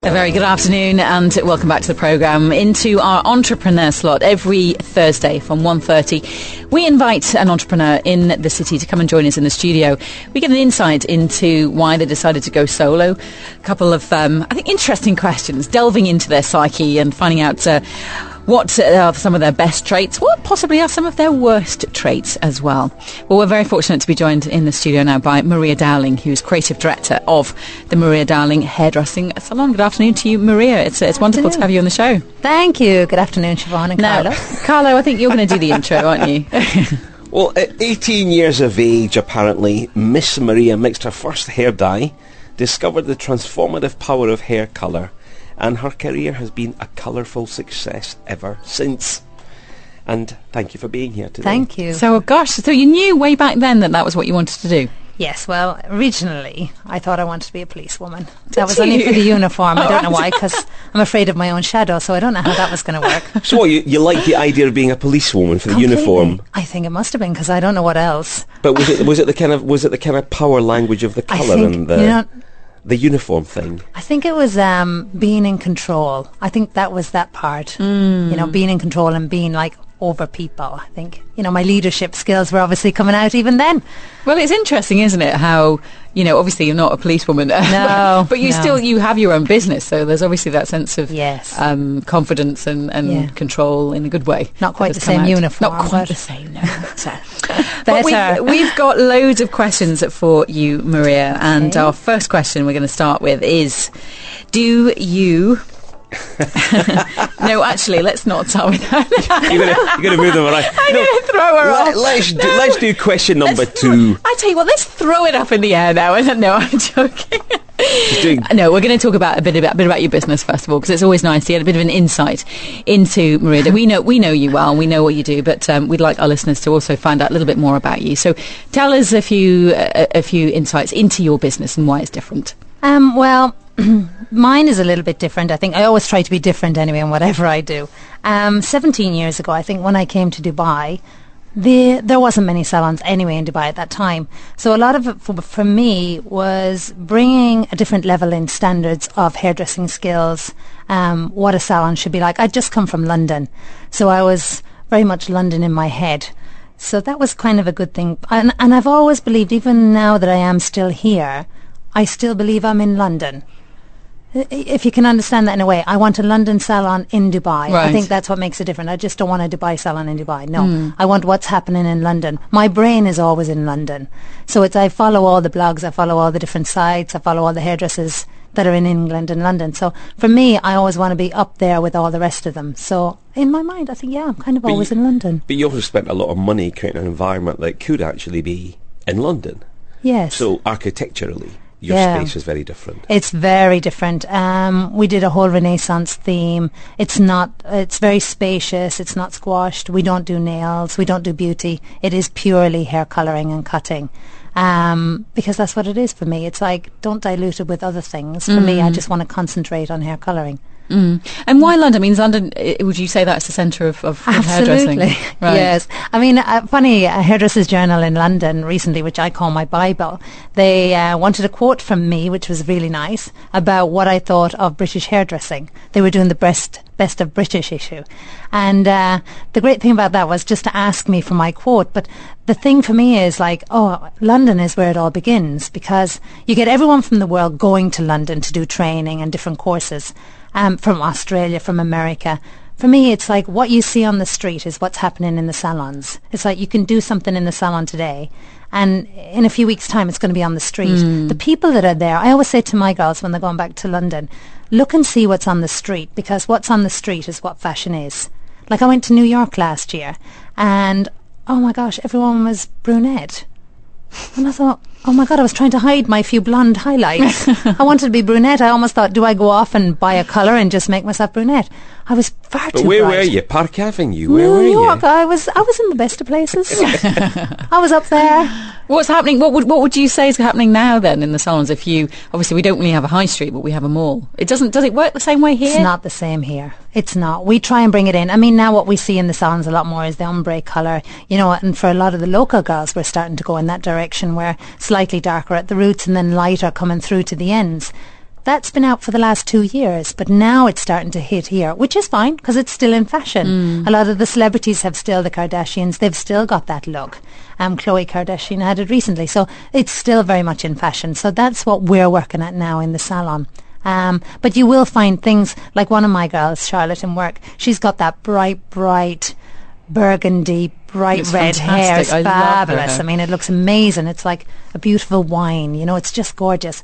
A very good afternoon and welcome back to the programme. Into our entrepreneur slot every Thursday from 1:30. We invite an entrepreneur in the city to come and join us in the studio. We get an insight into why they decided to go solo. A couple of, I think, interesting questions, delving into their psyche and finding out what are some of their best traits, what possibly are some of their worst traits as well. Well, we're very fortunate to be joined in the studio now by Maria Dowling, who's creative director of the Maria Dowling Hairdressing Salon. Good afternoon to you, Maria. It's wonderful to have you on the show. Thank you. Good afternoon, Siobhan and Carlo. Carlo, I think you're going to do the intro, aren't you? Well, at 18 years of age, apparently, Miss Maria mixed her first hair dye, discovered the transformative power of hair colour, and her career has been a colourful success ever since. And thank you for being here today. Thank you. So you knew way back then that was what you wanted to do? Yes, well, originally I thought I wanted to be a policewoman. That was only for the uniform. I don't know why, because I'm afraid of my own shadow, so I don't know how that was going to work. So you liked the idea of being a policewoman for the uniform? I think it must have been, because I don't know what else. But was it the kind of power language of the colour and the uniform thing? I think it was being in control. I think that was that part. Being in control and being like over people. I think, my leadership skills were obviously coming out even then. Well, it's interesting, isn't it, how, obviously you're not a policewoman. No. But you have your own business, so there's obviously that sense of confidence and control in a good way. Not quite the same uniform. Not quite the same, no. But we've got loads of questions for you, Maria, and our first question we're going to start with is, do you... No, actually, let's not start with that. You're going to move them around. I'm going to throw her off. Let's do question number 2. I tell you what, let's throw it up in the air now. No, I'm joking. No, we're going to talk about a bit about your business first of all, because it's always nice to get a bit of an insight into Maria. We know you well, and we know what you do, but we'd like our listeners to also find out a little bit more about you. So, tell us a few insights into your business and why it's different. Well. Mine is a little bit different. I think I always try to be different anyway in whatever I do. 17 years ago, I think, when I came to Dubai, there wasn't many salons anyway in Dubai at that time. So a lot of it for me was bringing a different level in standards of hairdressing skills, what a salon should be like. I'd just come from London, so I was very much London in my head. So that was kind of a good thing. And I've always believed, even now that I am still here, I still believe I'm in London. If you can understand that in a way, I want a London salon in Dubai. Right. I think that's what makes it different. I just don't want a Dubai salon in Dubai. No, I want what's happening in London. My brain is always in London. So I follow all the blogs, I follow all the different sites, I follow all the hairdressers that are in England and London. So for me, I always want to be up there with all the rest of them. So in my mind, I think, I'm kind of always in London. But you also spent a lot of money creating an environment that could actually be in London. Yes. So architecturally, your space is very different. It's very different. We did a whole Renaissance theme. It's very spacious. It's not squashed. We don't do nails. We don't do beauty. It is purely hair colouring and cutting. Because that's what it is for me. It's like, don't dilute it with other things. For me, I just want to concentrate on hair colouring. And why London? I mean, London, would you say that's the centre of hairdressing? Absolutely, right. Yes. I mean, funny, a hairdresser's journal in London recently, which I call my Bible, they wanted a quote from me, which was really nice, about what I thought of British hairdressing. They were doing the best of British issue. And the great thing about that was just to ask me for my quote. But the thing for me is like, London is where it all begins, because you get everyone from the world going to London to do training and different courses. From Australia, from America. For me, it's like what you see on the street is what's happening in the salons. It's like you can do something in the salon today, and in a few weeks' time, it's going to be on the street. The people that are there, I always say to my girls when they're going back to London, look and see what's on the street, because what's on the street is what fashion is. Like I went to New York last year, and oh my gosh, everyone was brunette. And I thought, oh my God, I was trying to hide my few blonde highlights. I wanted to be brunette. I almost thought, do I go off and buy a colour and just make myself brunette? I was far too But where bright. were you? Park Avenue? Where were New you? York. I was in the best of places. I was up there. What's happening? What would you say is happening now then in the salons? If you obviously we don't really have a high street, but we have a mall. Does it work the same way here? It's not the same here. It's not. We try and bring it in. I mean, now what we see in the salons a lot more is the ombre colour, and for a lot of the local girls, we're starting to go in that direction where slightly darker at the roots and then lighter coming through to the ends. that's been out for the last 2 years, but now it's starting to hit here, which is fine because it's still in fashion. A lot of the celebrities have still, the Kardashians, they've still got that look. Khloe Kardashian had it recently, so it's still very much in fashion. So that's what we're working at now in the salon. But you will find things like one of my girls, Charlotte, in work. She's got that bright burgundy, bright It's red hair. It's fantastic. I love her fabulous. hair. I mean, it looks amazing. It's like a beautiful wine. You know, it's just gorgeous.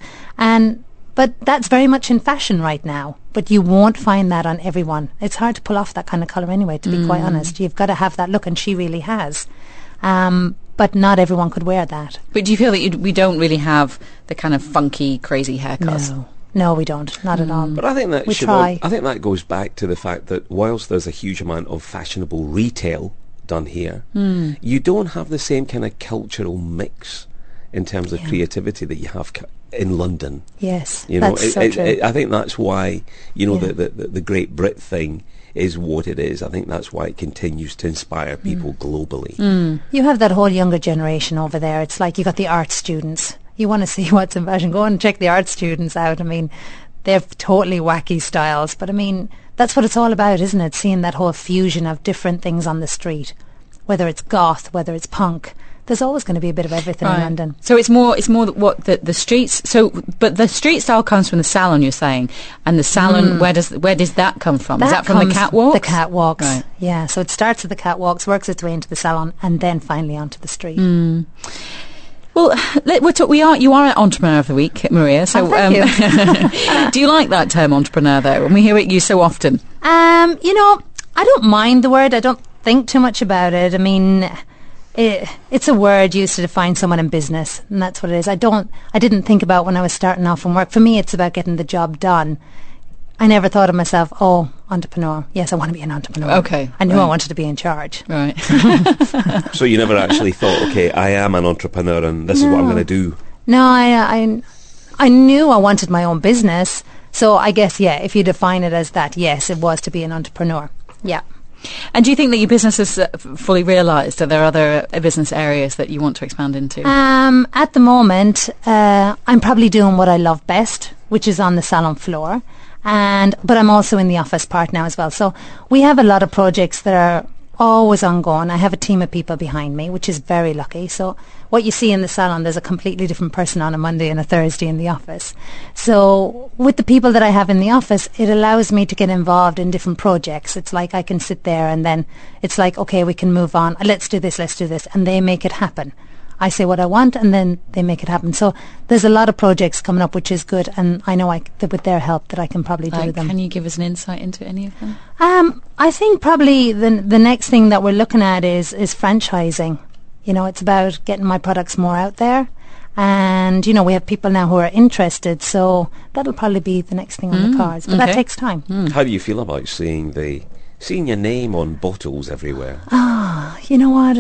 But that's very much in fashion right now. But you won't find that on everyone. It's hard to pull off that kind of colour anyway, to be quite honest. You've got to have that look, and she really has. But not everyone could wear that. But do you feel that we don't really have the kind of funky, crazy haircuts? No, we don't. Not at all. But I think that We Siobhan, try. I think that goes back to the fact that whilst there's a huge amount of fashionable retail done here, you don't have the same kind of cultural mix in terms of creativity that you have in London. Yes, You know, that's so true. I think that's why, you know, Yeah. the Great Brit thing is what it is. I think that's why it continues to inspire people globally. You have that whole younger generation over there. It's like you got the art students. You want to see what's in fashion, go and check the art students out. I mean, they're totally wacky styles. But I mean, that's what it's all about, isn't it? Seeing that whole fusion of different things on the street. Whether it's goth, whether it's punk. There's always going to be a bit of everything in London. So it's more what the streets. So, but the street style comes from the salon, you're saying, and the salon. Where does that come from? Is that from the comes- catwalks? The catwalks. Right. Yeah. So it starts at the catwalks, works its way into the salon, and then finally onto the street. Well, you are an entrepreneur of the week, Maria. So, thank you. do you like that term entrepreneur though? When we hear it used so often. You know, I don't mind the word. I don't think too much about it. I mean, it's a word used to define someone in business, and that's what it is. I didn't think about when I was starting off from work. For me, it's about getting the job done. I never thought of myself, entrepreneur. Yes, I want to be an entrepreneur. Okay, I knew I right. wanted to be in charge. Right. So you never actually thought, okay, I am an entrepreneur and this is what I'm going to do. No, I knew I wanted my own business. So I guess, yeah, if you define it as that, yes, it was to be an entrepreneur. Yeah. And do you think that your business is fully realised? Are there other business areas that you want to expand into? At the moment, I'm probably doing what I love best, which is on the salon floor. But I'm also in the office part now as well. So we have a lot of projects that are always ongoing. I have a team of people behind me, which is very lucky. So what you see in the salon, there's a completely different person on a Monday and a Thursday in the office. So with the people that I have in the office, it allows me to get involved in different projects. It's like I can sit there and then it's like, okay, we can move on. Let's do this. And they make it happen. I say what I want and then they make it happen. So there's a lot of projects coming up, which is good. And I know that with their help that I can probably do them. Can you give us an insight into any of them? I think probably the next thing that we're looking at is franchising. You know, it's about getting my products more out there. And, you know, we have people now who are interested. So that'll probably be the next thing on the cards. But that takes time. How do you feel about seeing your name on bottles everywhere? You know what?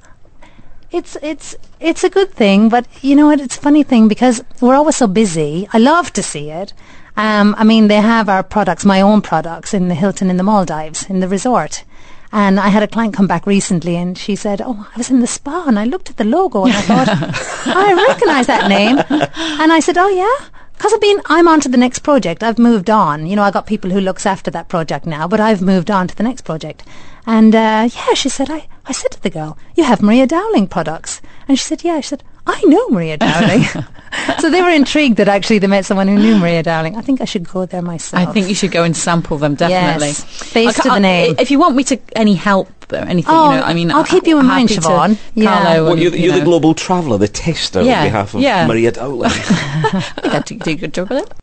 It's a good thing, but you know what? It's a funny thing because we're always so busy. I love to see it. I mean, they have our products, my own products, in the Hilton in the Maldives, in the resort. And I had a client come back recently and she said, I was in the spa and I looked at the logo and I thought, I recognise that name. And I said, oh yeah? Because I'm on to the next project. I've moved on. You know, I got people who looks after that project now, but I've moved on to the next project. And she said, I said to the girl, you have Maria Dowling products. And she said, yeah. She said, I know Maria Dowling. So they were intrigued that actually they met someone who knew Maria Dowling. I think I should go there myself. I think you should go and sample them, definitely. Yes, face to the name. If you want me to any help or anything, I'll keep you in mind, Siobhan. Yeah. Carlo, Well, you're the global traveller, the tester on behalf of yeah. Maria Dowling. I think I did a good job with it.